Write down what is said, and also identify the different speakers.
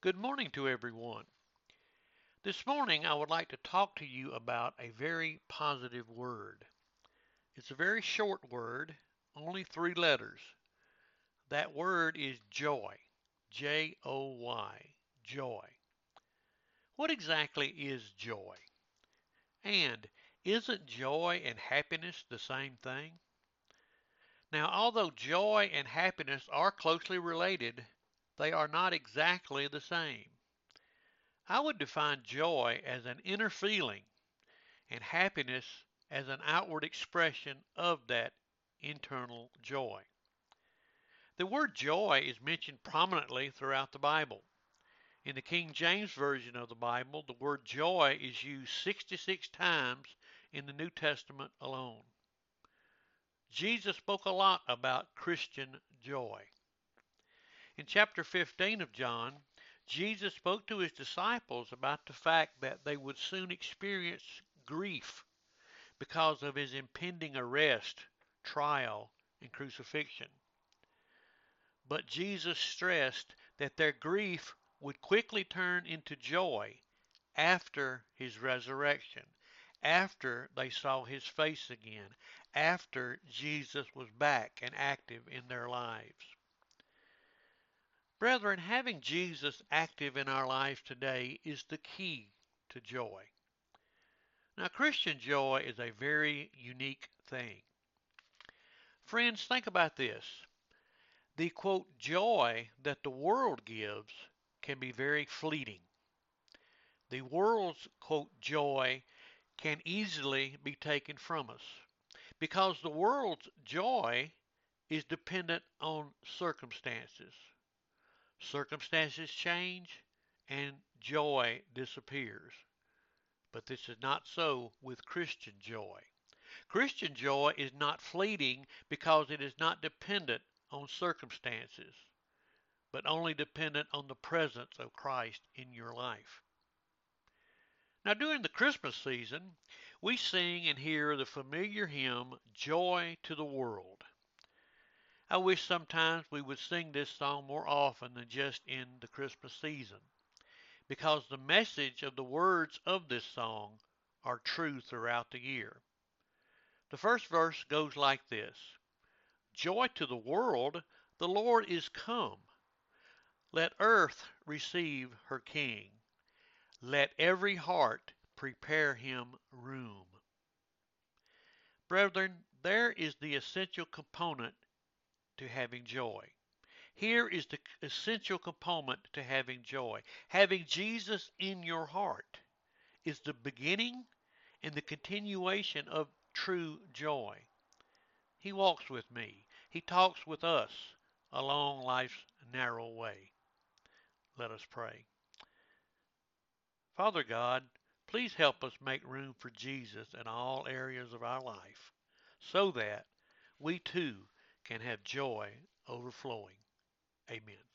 Speaker 1: Good morning to everyone. This morning I would like to talk to you about a very positive word. It's a very short word, only three letters. That word is joy. Joy. Joy. What exactly is joy? And isn't joy and happiness the same thing? Now, although joy and happiness are closely related, they are not exactly the same. I would define joy as an inner feeling and happiness as an outward expression of that internal joy. The word joy is mentioned prominently throughout the Bible. In the King James Version of the Bible, the word joy is used 66 times in the New Testament alone. Jesus spoke a lot about Christian joy. In chapter 15 of John, Jesus spoke to his disciples about the fact that they would soon experience grief because of his impending arrest, trial, and crucifixion. But Jesus stressed that their grief would quickly turn into joy after his resurrection, after they saw his face again, after Jesus was back and active in their lives. Brethren, having Jesus active in our lives today is the key to joy. Now, Christian joy is a very unique thing. Friends, think about this. The quote, joy that the world gives can be very fleeting. The world's quote, joy can easily be taken from us because the world's joy is dependent on circumstances. Circumstances change and joy disappears. But this is not so with Christian joy. Christian joy is not fleeting because it is not dependent on circumstances, but only dependent on the presence of Christ in your life. Now, during the Christmas season, we sing and hear the familiar hymn, Joy to the World. I wish sometimes we would sing this song more often than just in the Christmas season, because the message of the words of this song are true throughout the year. The first verse goes like this: Joy to the world, the Lord is come. Let earth receive her King. Let every heart prepare him room. Brethren, there is the essential component to having joy. Here is the essential component to having joy. Having Jesus in your heart is the beginning and the continuation of true joy. He walks with me. He talks with us along life's narrow way. Let us pray. Father God, please help us make room for Jesus in all areas of our life so that we too can have joy overflowing. Amen.